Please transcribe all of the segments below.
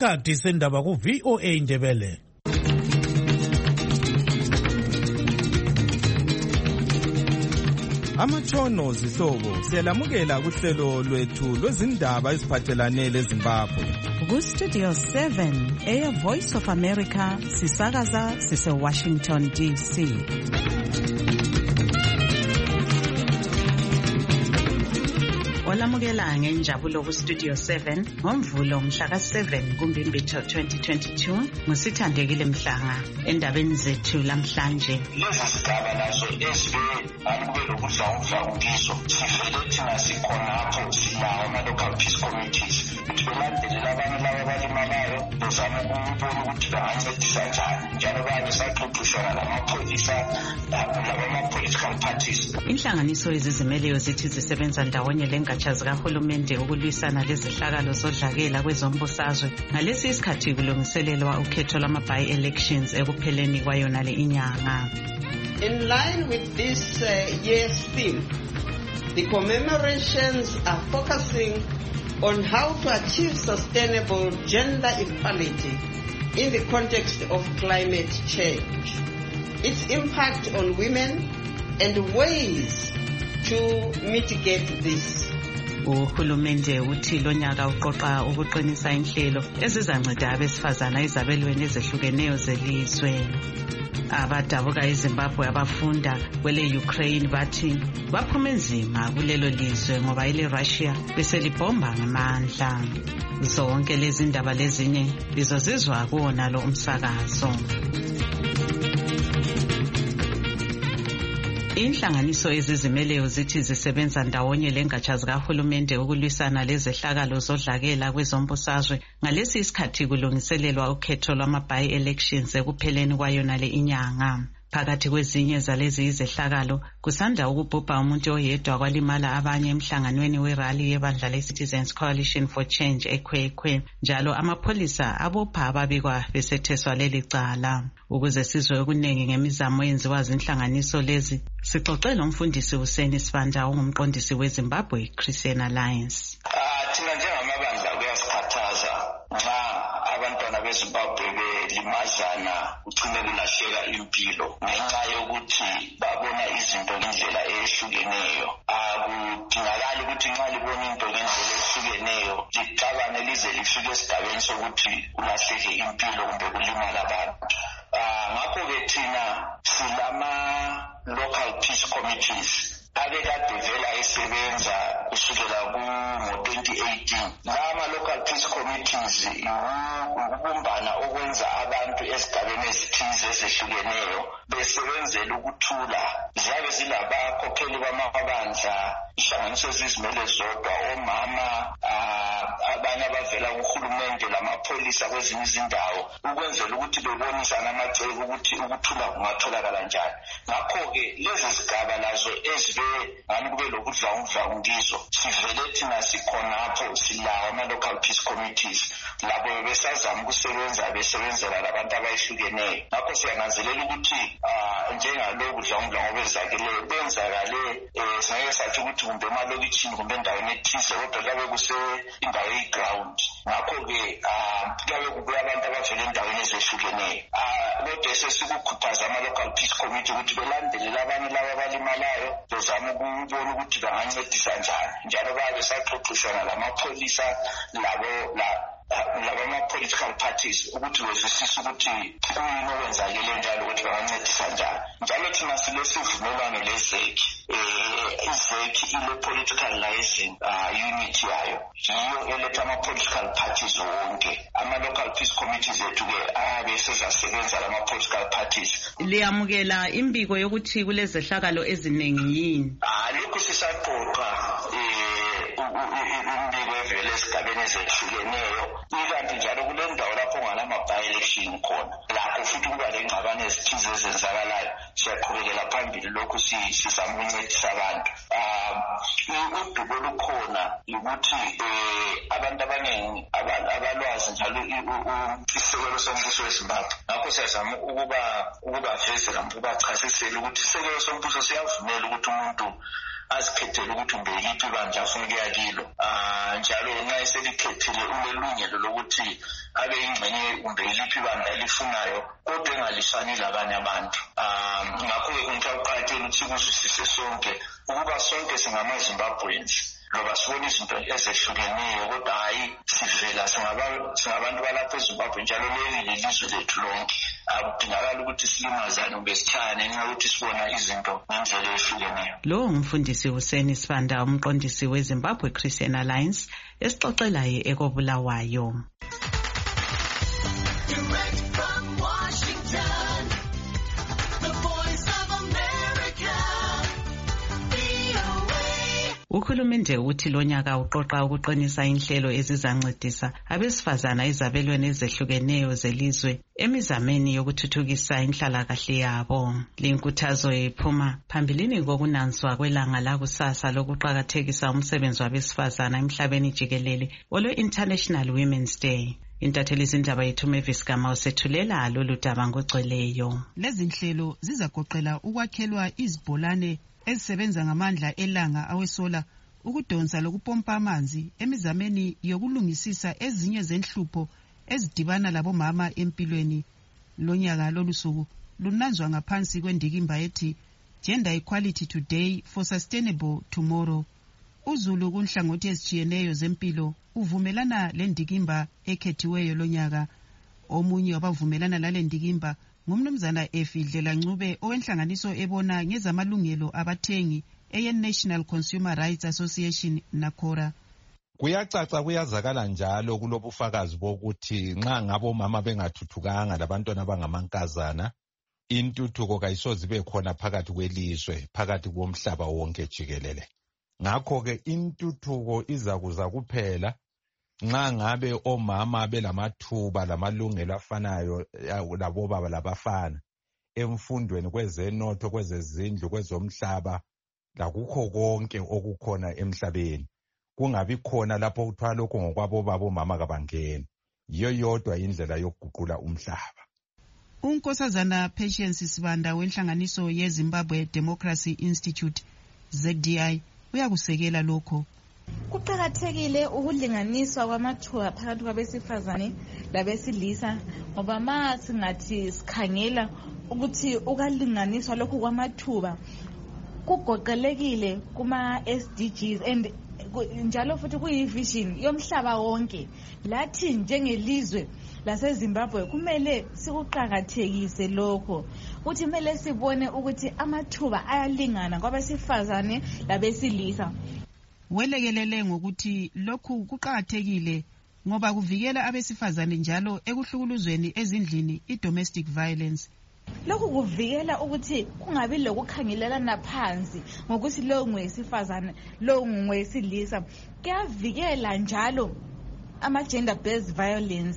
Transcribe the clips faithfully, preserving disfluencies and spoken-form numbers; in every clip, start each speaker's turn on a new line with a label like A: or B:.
A: isikhathi sendaba ku V O A Ndebele.
B: Amatshono zihlobo siyalamukela kuhlelo lwethu lwezindaba eziphathelane leZimbabwe.
C: Ku Studio seven, Air Voice of America, sisakaza sise Washington D C. Olamukela ngenjabulo ku Studio seven ngomvulo mhla ka seven kuMbimbithi twenty twenty-two ngusithandekile Mhlanga endabeni zethu lamhlanje.
D: Lezi sigaba nazo esibe akube lokudla umfawundiso sivele thina sikhonapho silawo ama-local peace committees ukuthi belandelela abantu laba abalimalayo bezama ukubona ukuthi bangancedisa njani njalo kanye saxoxisana lamapholisa labama-political parties.
C: Inhlanganiso ezizimeleyo zithi zisebenza ndawonye lengatsha zikahulumende ukulwisana lezehlakalo zodlakela kwezombusazwe ngalesi isikhathi kulungiselelwa ukhetho lama-by-elections ekupheleni kwayona le inyanga.
E: In line with this uh, year's theme, the commemorations are focusing on how to achieve sustainable gender equality in the context of climate change, its impact on women, and ways to mitigate this.
C: Uhulumende uthi lonyaka uqoqa ukuqinisa inhlelo ezizanceda abesifazana ezabelweni ezehlukeneyo zelizwe. Abadabuka eZimbabwe abafunda kwele Ukraine bathi baphume nzima kulelo lizwe ngoba ile Russia beselibhomba ngamandla. Zonke lezi ndaba lezinye bizozizwa kuwona lo umsakazo. Inhlanganiso ezizimeleyo zithi zisebenza ndawonye lengatsha zikahulumende ukulwisana lezehlakalo zodlakela kwezombusazwe ngalesi isikhathi kulungiselelwa ukhetho lwama-by-elections ekupheleni kwayona le inyanga. Phakathi kwezinye zalezi izehlakalo kusanda ukubhubha umuntu oyedwa kwalimala abanye emhlanganweni werally yebandla le-Citizens Coalition for Change eKwekwe, njalo amapholisa abopha ababikwa besetheswa leli cala. Ukuze sizwe okuningi ngemizamo yenziwa zinhlanganiso lezi, sixoxele umfundisi Hussein Sibanda ongumqondisi weZimbabwe Christian Alliance.
D: Thina njengamabandla kuyasikhathaza nxa abantwana beZimbabwe belimazana ugcine kulahleka impilo ngenxa yokuthi babona izinto ngendlela ehlukeneyo. Akudingakali ukuthi nxa libona into ngendlela ehlukeneyo licabane lize lifike esigabeni sokuthi kulahleke impilo kumbe kulimala abantu. Ngakho-ke thina silama-local peace committees abekade vela esebenza kusukela ku-twenty eighteen. Lama-local peace committees ukubumbana okwenza abantu ezigabeni ezithize ezehlukeneyo besebenzela ukuthula. Ziyabe zilabakhokheli bamabandla, inhlanganiso ezizimele zodwa, omama, abanye abavela kuhulumende lamapholisa kwezinye izindawo ukwenzela ukuthi bebonisane amacebo ukuthi ukuthula kungatholakala njani. Ngakho-ke lezi zigaba lazo ezibe ngani kube lokudla umdlavukizo sivele thina sikhonapho silawo ama-local peace committees labo besazama ukusebenza besebenzela labantu abayehlukeneyo. Ngakho siyananzelela ukuthi njengalo kudla umdla ngobezakeleyo benzakale singeke sathi ukuthi kumbe emalokitshini kumbe endaweni ethize kodwa kuyabe kuse indawo eyi-ground. Ngakho-ke kuyabe kubuya abantu abavela endaweni ezehlukeneyo. Kodwa sesikukhuthaza ama-local peace committee ukuthi belandelele abantu laba abalimalayo bezama ukubona ukuthi bangancedisa njani njalo babe saxoxisana lamapholisa labo labama-political parties ukuthi bezwisise ukuthi kuyini okwenzakele njalo ukuthi bangancedisa njani. Njalo thina silesivumelwano lezeki. Izeki ile-political liaison unit yayo yiyo eletha ama-political parties wonke. Ama-local peace committees ethu-ke ayabe sezasebenza lama-political parties.
C: Liyamukela imbiko yokuthi kulezehlakalo eziningi yini?
D: Lokhu sisaxoxa imbiko evele esigabeni ezehlukeneyo, ikanti njalo kule ndawo lapho ngalama-by-election khona lakho nakho futhi kuba lengxabano ezithize ezenzakalayo siyaqhubekela phambili lokhu sizama ukuncedisa abantu. Um udubo lukhona ukuthi abantu abaningi abalwazi njalo isekelo sombuso weZimbabwe, ngakho siyazama ukuba ukubavezela ukubachasisela ukuthi isekelo sombuso siyavumela ukuthi umuntu azikhethele ukuthi umbe yiphi bandla afuna ukuya kilo. Ah njalo nxa eselikhethile unelungelo lokuthi abe ingxenye umbe yiphi bandla elifunayo kodwa engalisani labanye abantu. Ah ngakho-ke kunjawuqakathekile ukuthi kuzwisise sonke ukuba sonke singamaZimbabweans loba sibona izinto ezehlukeneyo kodwa hayi sivela singabantu balapha eZimbabwe njalo leli lilizwe lethu lonke. Akudingakala ukuthi silimazane ube sithane ngenxa yokuthi sibona izinto ngendlela ehlukeneyo.
C: Lo ngumfundisi Hussein Sibanda, umqondisi weZimbabwe Christian Alliance, esixoxelayo ekobulawayo. Uhulumende uthi lonyaka uqoqa ukuqinisa inhlelo ezizancedisa abesifazana ezabelweni ezehlukeneyo zelizwe emizameni yokuthuthukisa inhlalakahle yabo. Linkuthazo iphuma phambilini kokunanswa kwelanga lakusasa lokuqakathekisa umsebenzi wabesifazana emhlabeni jikelele olwe-International Women's Day. Intatheli izindaba yethu Mavis Gama usethulela lolu daba ngogcweleyo.
F: Lezi nhlelo zizagoqela ukwakhelwa izibholane ezisebenza ngamandla elanga awesola, ukudonsa lokupompa amanzi emizameni yokulungisisa ezinye zenhlupho ezidibana labomama empilweni. Lonyaka lolusuku lunanzwa ngaphansi kwendikimba ethi Gender Equality Today for Sustainable Tomorrow. UZulu kunhlangothi ezitshiyeneyo zempilo uvumelana lendikimba ekhethiweyo lonyaka. Omunye wabavumelana lale ndikimba ngumnumzana Efidlela Ncube owenhlanganiso ebona ngezamalungelo abathengi eyeNational Consumer Rights Association NACORA.
G: Kuyacaca kuyazakala njalo kulobufakazi bokuthi nxa ngabomama bengathuthukanga labantwana bangamankazana, intuthuko kayisoze ibe khona phakathi kwelizwe, phakathi komhlaba wonke jikelele. Ngakho-ke intuthuko izakuza kuphela nxa ngabe omama belamathuba lamalungelo afanayo labobaba labafana emfundweni, kwezenotho, kwezezindlu, kwezomhlaba, lakukho konke okukhona emhlabeni. Kungabi khona lapho kuthiwa lokho ngokwabobaba omama kabangeni. Yiyo yodwa indlela yokuguqula umhlaba.
F: UNkosazana Patience Sibanda wenhlanganiso yeZimbabwe Democracy Institute Z D I uyakusekela lokho.
H: Kuqakathekile ukulinganiswa kwamathuba phakathi kwabesifazane labesilisa ngoba ma singathi sikhangela ukuthi ukalinganiswa lokhu kwamathuba kugoqelekile kuma S D Gs and njalo futhi kuyivision yomhlaba wonke. Lathi njengelizwe laseZimbabwe kumele sikuqakathekise lokho ukuthi kumele sibone ukuthi amathuba ayalingana kwabesifazane labesilisa.
F: Welekelele ngokuthi lokhu kuqakathekile ngoba kuvikela abesifazane njalo ekuhlukuluzweni ezindlini, i-domestic violence.
H: Lokhu kuvikela ukuthi kungabi lokukhangelelana phansi ngokuthi lo ngowesifazane lo ngowesilisa. Kuyavikela njalo ama-gender based violence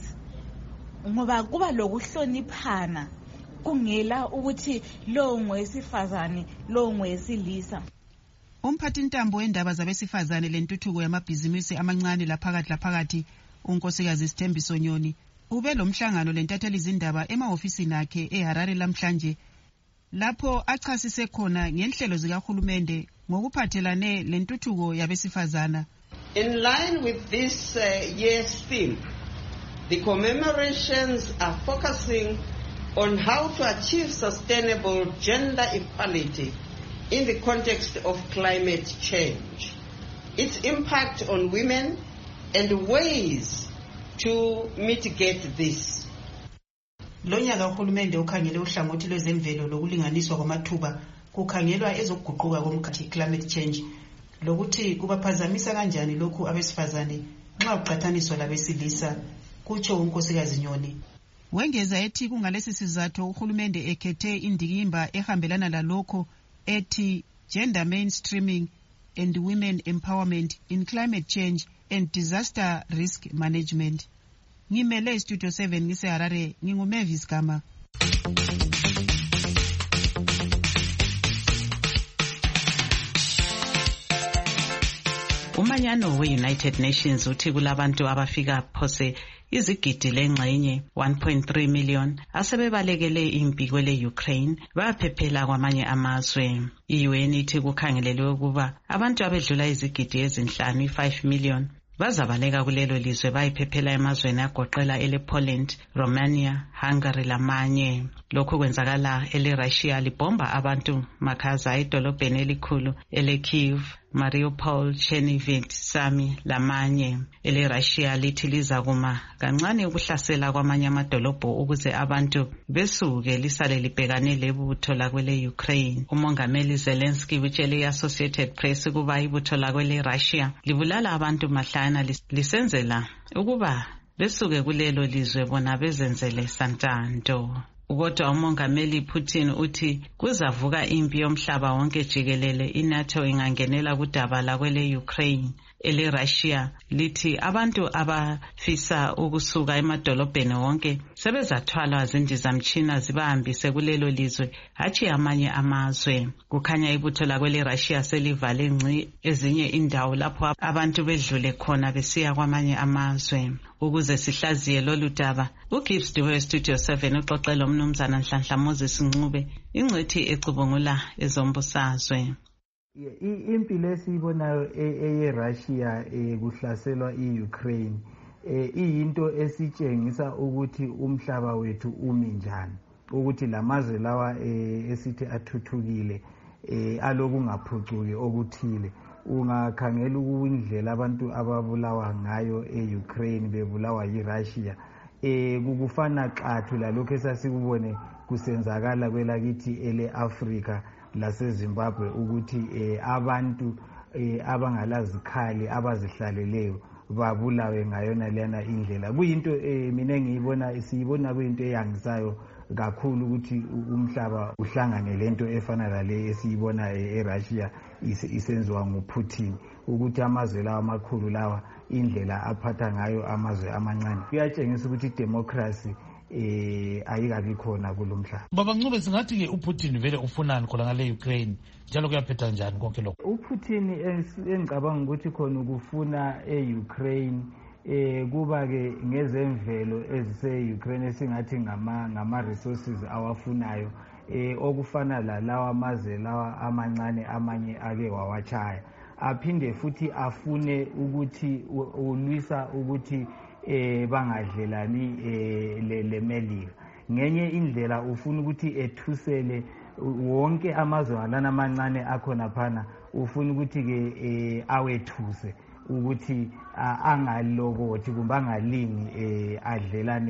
H: ngoba kuba lokuhloniphana kungela ukuthi lo ngowesifazane lo ngowesilisa.
F: Umphathintambo wendaba zabesifazane lentuthuko yamabhizinisi amancane laphakathi laphakathi uNkosikazi Sithembiso Nyoni ube lomhlangano lentatheli izindaba emahofisini akhe eHarare lamhlanje, lapho achasise khona ngenhlelo zikahulumende ngokuphathelane lentuthuko yabesifazana.
E: In line with this uh, year's theme, the commemorations are focusing on how to achieve sustainable gender equality in the context of climate change, its impact on women, and ways to mitigate this.
F: Lonyaka uhulumende ukhangele uhlangothi lwezemvelo lokulinganiswa kwamathuba kukhangelwa ezokuguquka komkhathi climate change, lokuthi kubaphazamisa kanjani lokhu abesifazane nxa uqhathaniswa labesilisa, kutsho uNkosikazi Nyoni. Wengeza ethi kungalesi sizathu uhulumende ekhethe indikimba ehambelana lalokho ethi Gender Mainstreaming and Women Empowerment in Climate Change and Disaster Risk Management. Ngimele Studio seven ngiseHarare, nginguMavis Gama.
C: umanyano we-United Nations uthi kulabantu abafika phose izigidi lengxenye one point three million asebebalekele impi kwele Ukraine baphephela kwamanye amazwe. I-U N ithi kukhangelelwe ukuba abantu abedlula izigidi ezinhlanu five million bazabaleka kulelo lizwe bayiphephela emazweni agoqela ele Poland, Romania, Hungary lamanye. Lokhu kwenzakala ele Russia libomba abantu makhaza edolobheni elikhulu ele Kyiv, Mariupol, Chernihiv, Sami lamanye. Ele Russia lithi liza kuma kancane ukuhlasela kwamanye amadolobho ukuze abantu besuke lisale libhekane lebutho la kwele Ukraine. Umongameli Zelensky utshele i-Associated Press ukuba ibutho la kwele Russia libulala abantu mahlana lisenzela ukuba besuke kulelo lizwe bona bezenzele santanto. Kodwa umongameli Putin uthi kuzavuka impi yomhlaba wonke jikelele iNATO ingangenela kudaba la kwele Ukraine. Ele Russia lithi abantu abafisa ukusuka emadolobheni wonke sebezathwalwa zindizamtshina zibahambise kulelo lizwe hatshi amanye amazwe. Kukhanya ibutho la kwele Russia selivale ngci ezinye indawo lapho abantu bedlule khona besiya kwamanye amazwe. Ukuze sihlaziye lolu daba, uGibbs Dube Studio seven uxoxela umnumzana Nhlanhla Moses Ncube ingcethi ecubungula ezombusazwe.
I: Impi lesibonayo eyeRussia kuhlaselwa iUkraine iyinto esitshengisa ukuthi umhlaba wethu umi njani, ukuthi lamazwe lawa esithi athuthukile alokungaphucuki okuthile. Ungakhangela indlela abantu ababulawa ngayo eUkraine bebulawa yiRussia kukufana xathu lalokho esasikubone kusenzakala kwelakithi ele Africa laseZimbabwe ukuthi abantu abangalazikhali abazihlaleleyo babulawe ngayona lena indlela. Kuyinto mina ngiyibona siyibona kuyinto eyangisayo kakhulu ukuthi umhlaba uhlangane lento efana lale esiyibona eRussia isenziwa nguPutin, ukuthi amazwe lawa amakhulu lawa indlela aphatha ngayo amazwe amancane kuyatshengisa ukuthi democracy eh ayikabi khona kulomhlaba.
A: Baba Ncube, singathi ke uPutin vele ufunani khona ngale Ukraine njalo kuyaphetha njani konke lokho?
I: uPutin engicabanga ukuthi khona ukufuna eUkraine eh kuba ke ngezemvelo ezise-Ukraine esingathi ngama ngama resources awafunayo eh okufana la lawa amazwe lawa amancane amanye ake wawachaya, aphinde futhi afune ukuthi ulwisa ukuthi eh bangadlelani eh le Melika. Ngenye indlela ufuna ukuthi ethusele wonke amazwe alana amancane akhona phana, ufuna ukuthi ke eh awethuse ukuthi angalokothi kumbe angalingi eh adlelane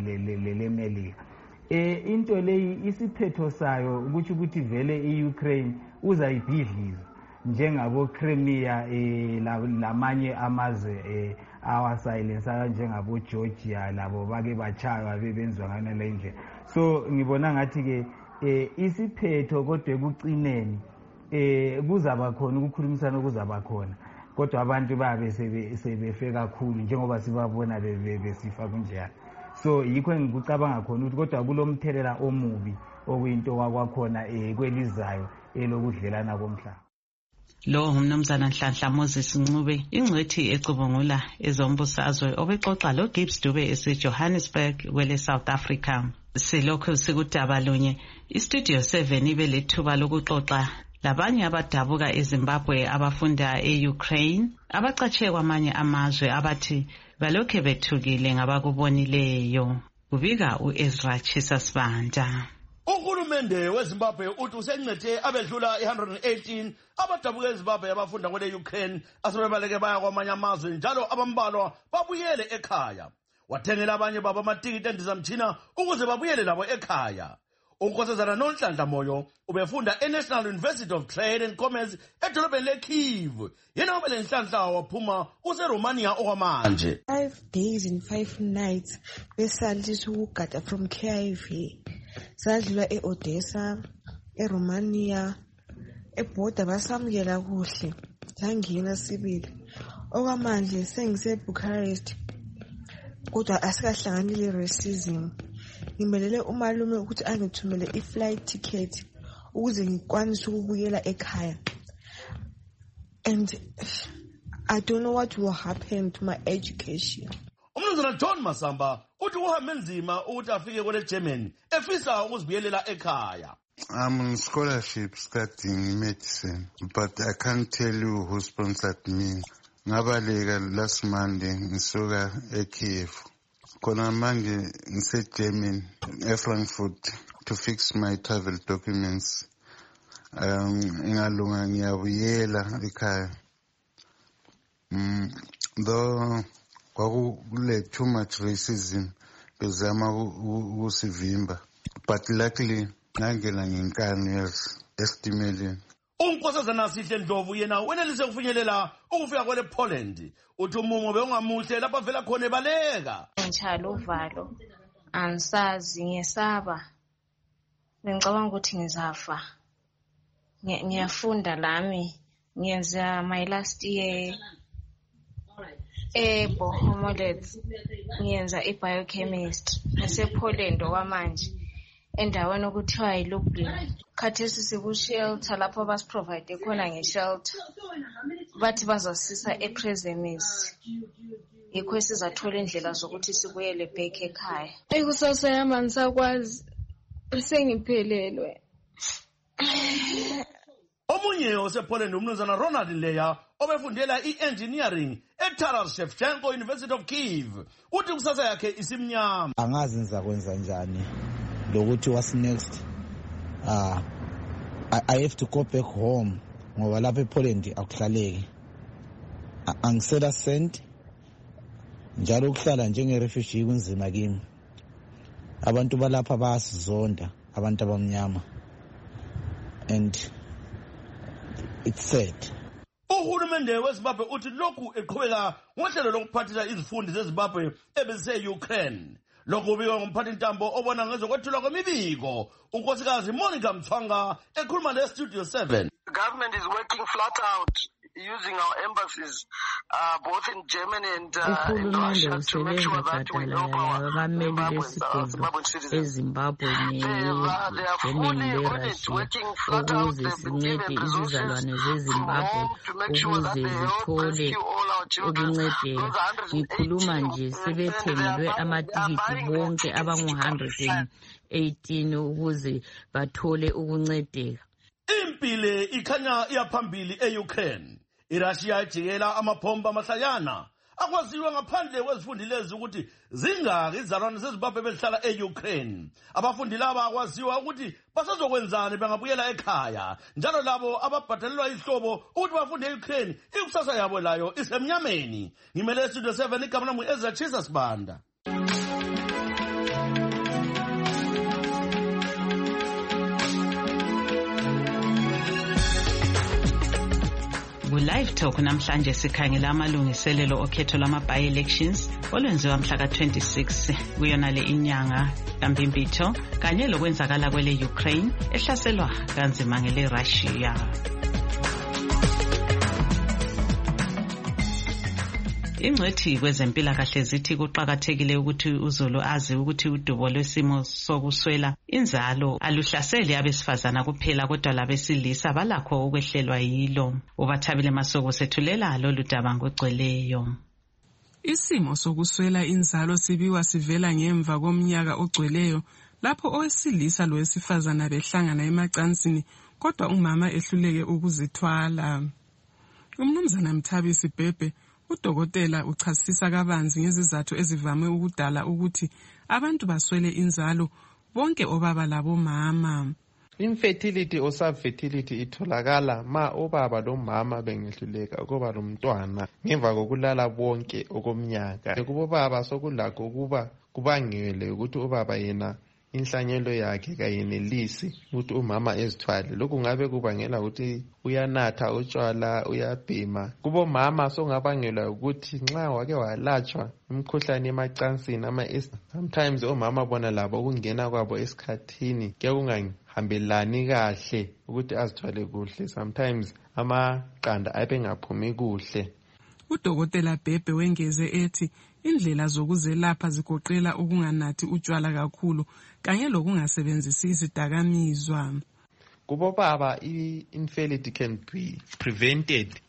I: le Melika. Eh into leyi isiphetho sayo ukuthi ukuthi vele iUkraine uzayibhidliza njengabo Crimea eh lamanye amazwe eh awasilence njengabo Georgia labo bake bachaywa bebenzwa ngana le ndlela. So ngibona ngathi ke eh isiphetho kodwa kucineni eh kuzaba khona ukukhulumisana kuzaba khona, kodwa abantu babe sebefe kakhulu njengoba sibabona besifa kunjalo. So yikho ngikucabanga khona ukuthi kodwa kulomthelela omubi okuyinto wakwakhona eh kwelizayo elokudlelana komhlaba.
C: Lo umnumzana Nhlanhla Moses Ncube ingcethi ecubungula ezombusazwe obexoxa lo Gibbs Dube eseJohannesburg kwele South Africa. Silokho sikudaba lunye iStudio seven ibe lethuba lokuxoxa labanye abadabuka eZimbabwe abafunda eUkraine abacatshe kwamanye amazwe abathi balokhe bethukile ngabakubonileyo. Kubika uEzra Chisasibanda.
J: Uhulumende weZimbabwe uthi usencede abedlula one hundred eighteen abadabuka eZimbabwe abafunda kwele Ukraine asebebaleke baya kwamanye amazwe njalo abambalwa babuyele ekhaya. Wathengela abanye baba amatikiti endizamthina ukuze babuyele labo ekhaya. Unkosazana Nonhlanhla Moyo ubefunda eNational University of Trade and Commerce edolobheni leKyiv. Yena ubele Nhlanhla waphuma useRomania okwamanje.
K: Five days and five nights besalithi ukugada from Kyiv. Sadlula eOdessa, eRomania, eborder basamukela kuhle. Sangina sibili. Okwamanje sengise Bucharest. Kodwa asikahlanganile racism. Ngimelele umalume ukuthi angithumele i-flight ticket ukuze ngikwanise ukubuyela ekhaya. And I don't know what will happen to my education.
J: Umnumzana John Masamba uthi uhambe nzima ukuthi afike kwele Germany efisa ukuzibuyelela ekhaya.
L: I'm on scholarship studying medicine, but I can't tell you who sponsored me. Ngabaleka last Monday ngisuka eKiev. Khona manje ngise Germany eFrankfurt to fix my travel documents. Um ingalunga ngiyabuyela ekhaya. Mm though kwakule too much racism bezama ukusivimba, but luckily nangela ngenkani yes estimeleni.
J: Unkosazana Sihle Ndlovu yena wenelise ukufinyelela ukufika kwele Poland. Uthi umumo beungamuhle lapha vela khona ebaleka.
M: Ngitshalo uvalo. Ansazi ngiyesaba. Ngicabanga ukuthi ngizafa. Ngiyafunda lami. Ngiyenza my last year ebo homolets. Ngiyenza i-biochemistry ngasePoland okwamanje. Endaweni okuthiwa yiLublin. Khathesi siku-shelter lapho basiprovide khona nge-shelter. Bathi bazasisa ePresemis. Yikho sizathola indlela zokuthi sibuyele back ekhaya.
N: Ikusasa yami angisakwazi. Sengiphelelwe.
J: Omunye osePoland umnumzana Ronald Leya obefundela i-engineering eTaras Shevchenko University of Kyiv. Uthi kusasa yakhe isimnyama.
O: Angazi ngizakwenza njani. Lokuthi what's next? Uh, I, I have to go back home ngoba lapha ePoland akuhlaleki. Angisela sent njalo ukuhlala njenge refugee kunzima kimi. Abantu balapha bayasizonda abantu abamnyama. And it's sad.
J: Uhulumende weZimbabwe uthi lokhu eqhubeka ngohlelo lokuphathisa izifundi zeZimbabwe ebese Ukraine. Lokhu bikwa ngumphathi ntambo obona ngezokwethulwa kwemibiko. Unkosikazi Monica Mthwanga ekhuluma neStudio seven.
P: The government is working flat out using our embassies uh, both in Germany and uh, in Russia to make sure that we help our Zimbabweans, our Zimbabwean citizens. They, uh, they are fully on it, working flat out. They've been given resources from home to make sure that they help rescue all our children. Those one hundred eighteen
C: ukuze bathole ukuncedeka.
J: Impile ikhanya iyaphambili eUkraine. iRussia ijikela amabhomba amahlayana akwaziwa ngaphandle kwezifundi lezi ukuthi zingaki izalwane zeZimbabwe behlala eUkraine. Abafundi laba akwaziwa ukuthi basazokwenzani bengabuyela ekhaya. Njalo labo ababhadalelwa ihlobo ukuthi bafunde eUkraine ikusasa yabo layo isemnyameni. Ngimele Studio seven igama lami Ezra Chisa Sibanda.
C: Live Talk namhlanje sikhangela amalungiselelo okhetho lwama-by elections olwenziwa mhla ka twenty-six kuyona le inyanga kaMbimbitho kanye lokwenzakala kwele Ukraine ehlaselwa kanzima ngele Russia. Ingcwethi kwezempilakahle zithi kuqakathekile ukuthi uZulu azi ukuthi udubo lwesimo sokuswela inzalo aluhlaseli abesifazana kuphela kodwa labesilisa balakho ukwehlelwa yilo. Ubathabile Masoko sethulela lolu daba ngogcweleyo.
Q: Isimo sokuswela inzalo sibiwa sivela ngemva komnyaka ogcweleyo lapho owesilisa lowesifazana behlangana emacansini kodwa umama ehluleke ukuzithwala. Umnumzana Mthabisi Bhebhe udokotela uchasisa kabanzi ngezizathu ezivame ukudala ukuthi abantu baswele inzalo bonke obaba labo mama.
R: Infertility or subfertility itholakala ma obaba lomama bengehluleka ukuba lomntwana ngemva kokulala bonke okomnyaka. Kubo baba sokulakho ukuba kubangele ukuthi ubaba yena inhlanyelo yakhe kayenelisi ukuthi umama ezithwale. Lokhu ngabe kubangela ukuthi uyanatha utshwala uyabhema. Kubo mama songabangela ukuthi nxa wake walatshwa imkhuhlane emacansini ama sometimes omama bona labo ukungena kwabo esikhathini kuyakungahambelani kahle ukuthi azithwale kuhle. Sometimes amaqanda abengaphumi kuhle.
Q: Udokotela Bhebhe wengeze ethi indlela zokuzelapha zigoqela ukunganathi utshwala kakhulu kanye lokungasebenzisi izidakamizwa.
R: Kubo baba i-infertility can be prevented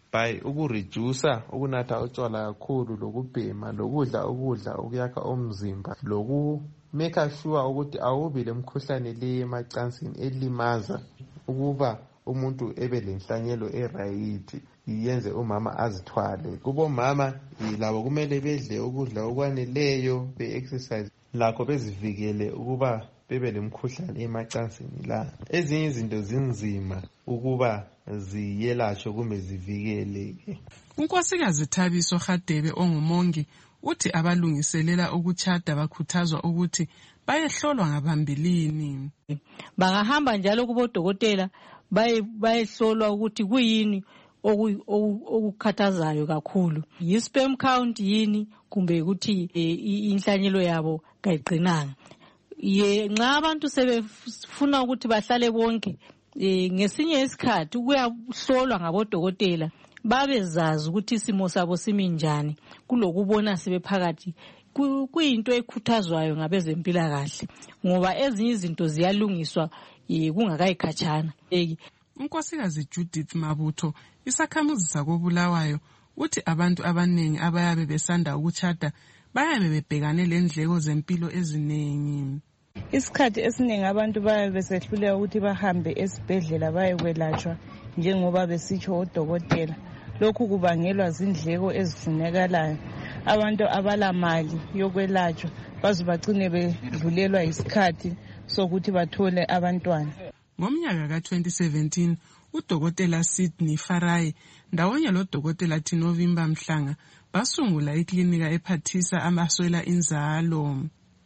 R: by ukureducer ukunatha utshwala kakhulu lokubhema lokudla ukudla okuyakha umzimba loku make sure ukuthi awubi lemkhuhlane le emacansini elimaza ukuba umuntu ebe lenhlanyelo erayithi yenze umama azithwale. Kubo mama labo kumele bedle ukudla okwaneleyo be-exercise lakho bezivikele ukuba bebe lemkhuhlane emacansini la. Ezinye izinto zinzima ukuba ziyelashwe kumbe zivikeleke.
Q: uNkosikazi Thabiso Radebe ongumongi uthi abalungiselela ukutshada bakhuthazwa ukuthi bayehlolwa ngaphambilini.
S: Bangahamba njalo kubodokotela bayehlolwa ukuthi kuyini okukhathazayo kakhulu, yi-sperm count yini kumbe ukuthi inhlanyelo yabo kayiqinanga. Ye nxa abantu sebefuna ukuthi bahlale bonke ngesinye isikhathi kuyahlolwa ngabodokotela babezazi ukuthi isimo sabo simi njani kulokubona sebephakathi kuyinto ekhuthazwayo ngabezempilakahle ngoba ezinye izinto ziyalungiswa kungakayikhatshana.
Q: uNkosikazi Judith Mabutho isakhamuzi sakobulawayo uthi abantu abanengi abayabe besanda ukutshada bayabe bebhekane lendleko zempilo eziningi.
T: Isikhathi esiningi abantu bayabe besehluleka ukuthi bahambe esibhedlela bayekwelatshwa njengoba besitsho odokotela. Lokhu kubangelwa zindleko ezifunekalayo. Abantu abalamali yokwelatshwa bazobagcine bedlulelwa isikhathi sokuthi bathole abantwana.
Q: Ngomnyaka ka twenty seventeen uDokotela Sydney Farai ndawonye loDokotela Tinovimba Mhlanga basungula iklinika ephathisa amaswela inzalo.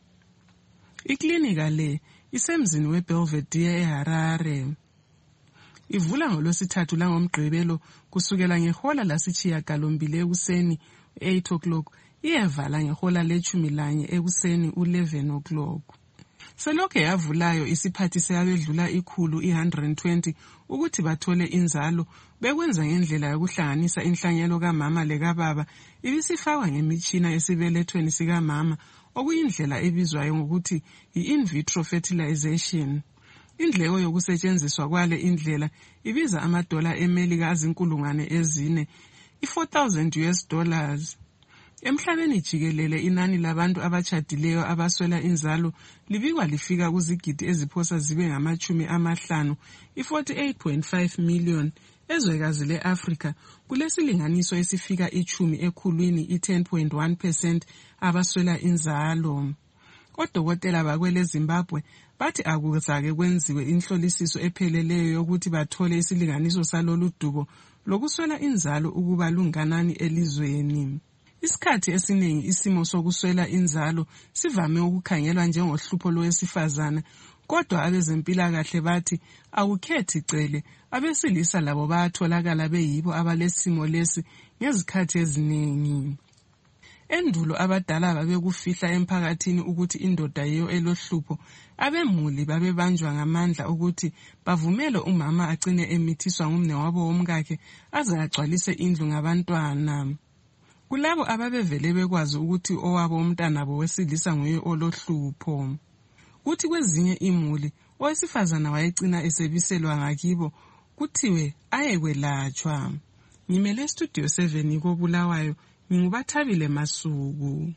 Q: Iklinika le isemzini weBelvedere eHarare. Ivula ngolwesithathu langomgqibelo kusukela ngehola lasitshiyagalombili ekuseni eight o'clock iyevala ngehola lechumi lanye ekuseni eleven o'clock. Selokhe yavulayo isiphathise abedlula ikhulu one hundred twenty ukuthi bathole inzalo bekwenza ngendlela yokuhlanganisa inhlanyelo kamama lekababa ibisifakwa ngemitshina esibelethweni sikamama okuyindlela ebizwayo ngokuthi i-in vitro fertilization. Indleko yokusetshenziswa kwale indlela ibiza amadola eMelika azinkulungwane ezine i-four thousand US dollars. Emhlabeni jikelele inani labantu abachadileyo abaswela inzalo libikwa lifika kuzigidi eziphosa zibe ngamachumi amahlanu i-forty-eight point five million. Ezwekazi le-Afrika kulesilinganiso esifika ichumi ekhulwini i-ten point one percent abaswela inzalo. Odokotela bakwele Zimbabwe bathi akuzake kwenziwe inhlolisiso epheleleyo yokuthi bathole isilinganiso salolu dubo lokuswela inzalo ukuba lunganani elizweni. Isikhathi esiningi isimo sokuswela inzalo sivame ukukhangelwa njengohlupho lowesifazana, kodwa abezempilakahle bathi awukhethi cele abesilisa labo bayatholakala beyibo abalesimo lesi ngezikhathi eziningi. Endulo abadala babekufihla emphakathini ukuthi indoda yiyo elohlupho, abemuli babebanjwa ngamandla ukuthi bavumele umama agcine emithiswa ngumnewabo womkakhe aze agcwalise indlu ngabantwana. Kulabo ababevele bekwazi ukuthi owabo umntanabo wesilisa nguye olohlupho. Kuthi kwezinye imuli owesifazana wayegcina esebiselwa ngakibo kuthiwe ayekwelatshwa. Ngimele studio seven koBulawayo, nginguBathabile Masuku.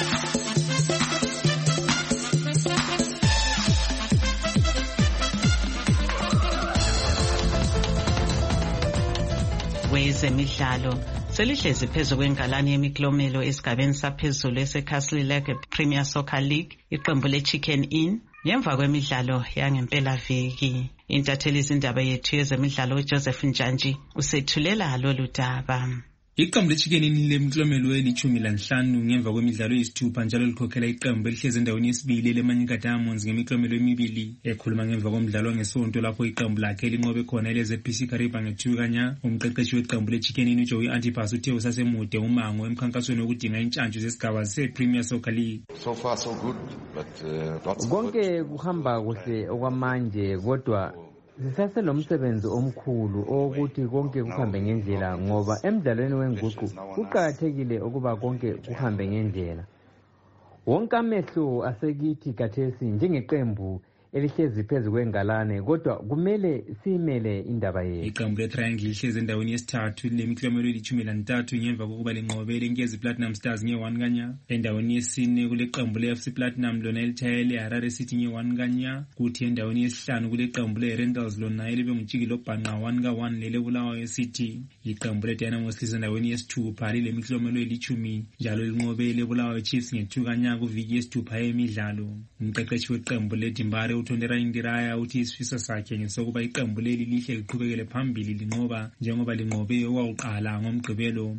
C: Wezemidlalo selihlezi phezu kwengalani yemiklomelo esigabeni saphezulu eseCastle Lake Premier Soccer League iqembu leChicken Inn ngemva kwemidlalo yangempelaviki. Intatheli izindaba yethu yezemidlalo uJoseph Njanji usethulela lolu daba.
U: Iqembu leChicken Inn lemklomelo elichumi lanhlanu ngemva kwemidlalo eyisithupha njalo likhokhela iqembu elihlezi endaweni yesibili leManyika Diamonds ngemiklomelo emibili. Ekhuluma ngemva komdlalo ngesonto lapho iqembu lakhe linqobe khona ile-Z P C Kariba ngethuka kanya, umqeqeshi weqembu leChicken Inn uJoey Antipas uthe usasemude umango emkhankasweni wokudinga intshantshu zesigaba sePremier Soccer League.
V: So far so good, but uh, lots of
W: konke kuhamba kuhle okwamanje, kodwa sisaselomsebenzi omkhulu ukuthi konke kuhambe ngendlela, ngoba emidlalweni wenguqu kuqakathekile ukuba konke kuhambe ngendlela. Wonke amehlo asekithi kathesi njengeqembu elihlezi phezu kwengalane, kodwa kumele siyimele indaba yethu.
U: Iqembu le-Triangle lihlezi endaweni yesithathu linemiklomelo elithumi lantathu ngemva kokuba linqobele inkezi Platinum Stars nge-one kanya. Endaweni yesine kule qembu le-F C Platinum lona elithaye le-Harare City nge-one kanya. Kuthi endaweni yesihlanu kule qembu le-Rentals lona elibe ngutshikilo bhanqa one ka-one lele Bulawayo City. Iqembu le-Dynamos lisendaweni yesithupha lilemiklomelo elithumi njalo linqobele Bulawayo Chiefs nge-two kanya kuviki yesithupha yemidlalo. Umqeqeshi weqembu le-Dimbare uTondera Indiraya uthi isifiso sakhe ngesokuba iqembu leli lihle liqhubekele phambili linqoba njengoba linqobe okwaqala ngomgqibelo.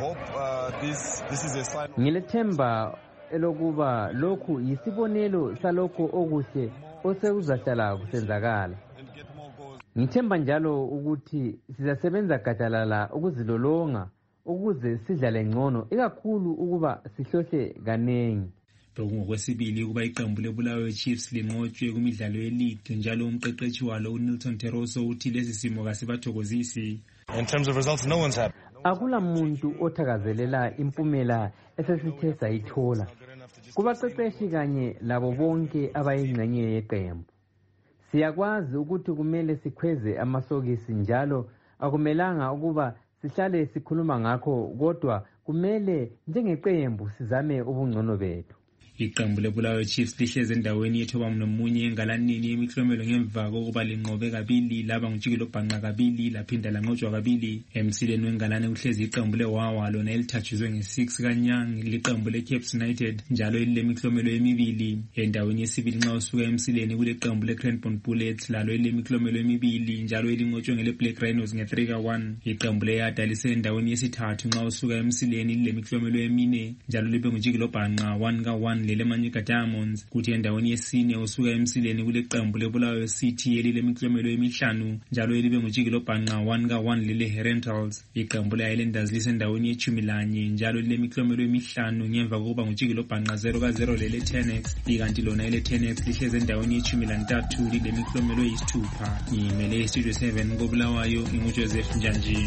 W: Ngilethemba elokuba lokhu yisibonelo salokho okuhle osekuzahlala kusenzakala. Ngithemba njalo ukuthi sizasebenza gadalala ukuzilolonga ukuze sidlale ngcono ikakhulu ukuba sihlohle kanengi.
U: Ngokwesibili kuba iqembu leBulawayo Chiefs linqotshwe kumidlalo ye-league njalo umqeqeshi walo uNilton Teroso uthi lesi simo kasibathokozisi.
B: In terms of results, no one's happy.
W: Akula muntu othakazelela impumela esesithe sayithola. Kubaqeqeshi kanye labo bonke abayingxenye yeqembu. Siyakwazi ukuthi kumele sikhweze amasokisi njalo akumelanga ukuba sihlale sikhuluma ngakho kodwa kumele njengeqembu sizame ubungcono bethu.
U: Iqembu leBulawayo Chiefs lihlezi endaweni yethoba nomunye engalanini yemiklomelo ngemva kokuba linqobe kabili laba ngutshikilo bhanqa kabili laphinda lanqotshwa kabili. Emsileni wengalane uhlezi iqembu leWawa lona elithatshuzwe nge-six kanyanga liqembu leCaps United njalo elilemiklomelo emibili. Endaweni yesibili nxa usuka emsileni kule qembu leCranbourne Bullets lalo elilemiklomelo emibili njalo elinqotshwe ngeleBlack Rhinos nge-three ka one. Iqembu leYada lisendaweni yesithathu nxa usuka emsileni lilemiklomelo emine njalo libe ngutshikilo bhanqa one ka one lele Manyika Diamonds. Kuthi endaweni yesine usuka emsileni kule qembu leBulawayo City elilemiklomelo emihlanu njalo elibe ngutshikilo bhanqa one ka one lele Rentals. Iqembu le-Highlanders lisendaweni yeshumi lanye njalo lilemiklomelo emihlanu ngemva kokuba ngutshikilo bhanqa zero ka zero lele Tenex. Ikanti lona ele Tenex lihlezi endaweni yeshumi lantathu lilemiklomelo eyisithupha. Ngimele iStudio seven koBulawayo nginguJoseph Njanjini.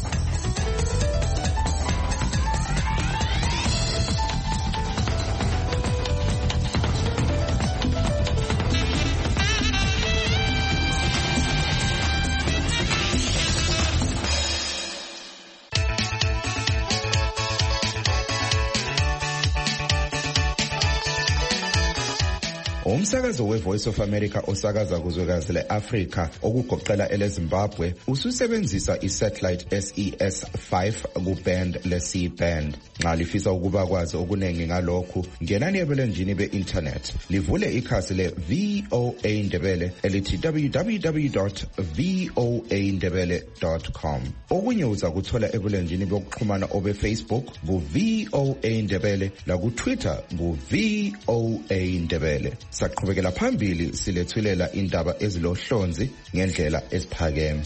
D: Umsakazo weVoice of America osakaza kuzwekazi le-Afrika okugoqela eleZimbabwe ususebenzisa isatellite S E S five kuband le-C band. Nxa lifisa ukuba kwazi okuningi ngalokhu, ngenani ebulenjini be-internet livule ikhasi le-V O A Ndebele elithi w w w dot voa ndebele dot com. Okunye uza kuthola ebulenjini bokuxhumana obe-Facebook ku-V O A Ndebele laku-Twitter ku-V O A Ndebele. Saqhubekela phambili silethulela indaba ezilohlonzi ngendlela esiphakeme.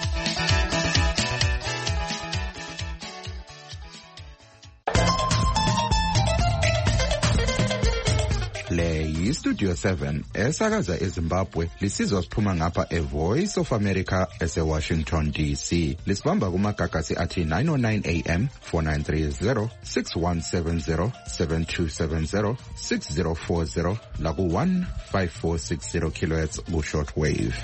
D: Le yiStudio seven esakaza eZimbabwe lisizwa siphuma ngapha eVoice of America ese-Washington D C. Lisibamba kumagagasi athi nine oh nine A M, four nine three zero, six one seven zero, seven two seven zero, six zero four zero laku one five four six zero kilohertz ku-shortwave.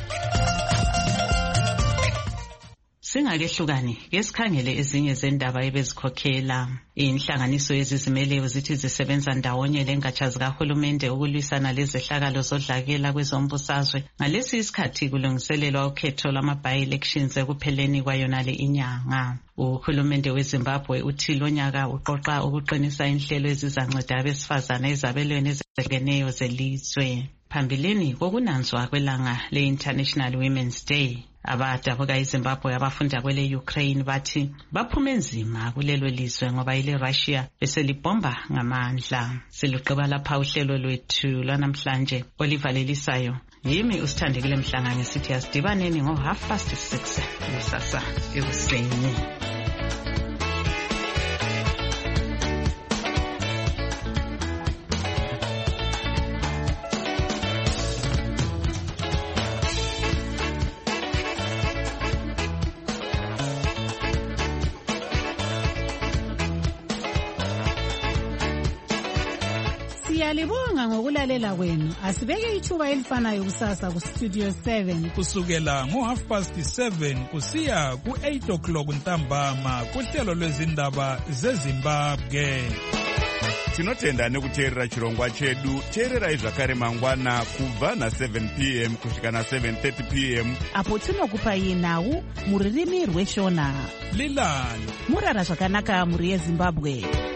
C: Singakehlukani ngesikhangele ezinye zendaba ebezikhokhela. Inhlanganiso yezizimeleyo zithi zisebenza ndawonye lengatsha zikahulumende ukulwisana lezehlakalo zodlakela kwezombusazwe. Ngalesi isikhathi kulungiselelwa ukhetho lwama-by-elections ekupheleni kwayonale inyanga. Uhulumende weZimbabwe uthi lonyaka uqoqa ukuqinisa inhlelo ezizanceda abesifazana ezabelweni ezehlukeneyo zelizwe. Phambilini kokunanzwa kwelanga le-International Women's Day, abadabuka iZimbabwe abafunda kwele Ukraine bathi baphume nzima kulelo lizwe ngoba ile Russia beselibomba ngamandla. Siluqeba lapha uhlelo lwethu lwanamhlanje olivalelisayo. Yimi usithandekile Mhlanga ngisithi asidibaneni ngo half past six kusasa ekuseni.
E: Siyalibonga ngokulalela kwenu. Asibeke ithuba elifanayo kusasa ku Studio seven.
G: Kusukela ngo half past seven kusiya ku eight o'clock ntambama kuhlelo lwezindaba zeZimbabwe.
H: Tinotenda nekuteerera chirongwa chedu. Teererai zvakare mangwana kubva na seven p m kusvika na seven thirty p m
X: apo tinokupai nhau muririmi rweshona.
G: Lilani
X: murara zvakanaka muri yeZimbabwe.